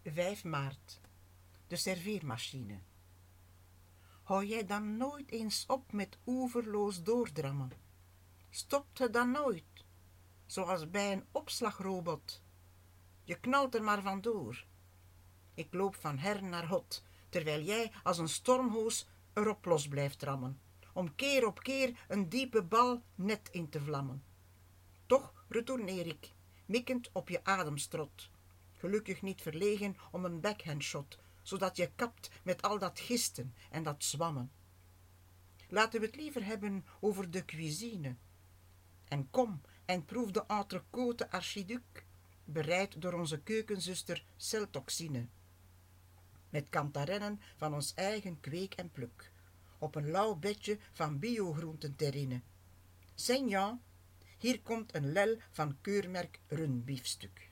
5 maart. De serveermachine. Hou jij dan nooit eens op met oeverloos doordrammen? Stopt het dan nooit? Zoals bij een opslagrobot. Je knalt er maar vandoor. Ik loop van her naar hot, terwijl jij als een stormhoos erop los blijft rammen, om keer op keer een diepe bal net in te vlammen. Toch retourneer ik, mikkend op je ademstrot, gelukkig niet verlegen om een backhandshot, zodat je kapt met al dat gisten en dat zwammen. Laten we het liever hebben over de cuisine. En kom en proef de entrecôte archiduc, bereid door onze keukenzuster Celtoxine. Met kantarennen van ons eigen kweek en pluk, op een lauw bedje van biogroenten terrine. Seigneur, hier komt een lel van keurmerk runbiefstuk.